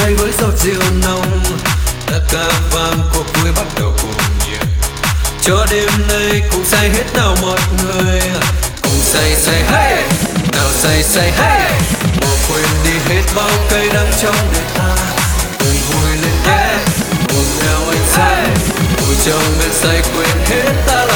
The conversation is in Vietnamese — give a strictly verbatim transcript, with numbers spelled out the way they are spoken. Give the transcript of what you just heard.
say với giọt rượu nồng, tất cả vang cuộc vui bắt đầu cuồng nhiệt. Cho đêm nay cùng say hết nào mọi người, cùng say say hey, nào say say hey, bỏ quên đi hết bao cay đắng trong đời ta, cùng vui lên nhé, cùng theo anh say, vui trong men say quên hết ta là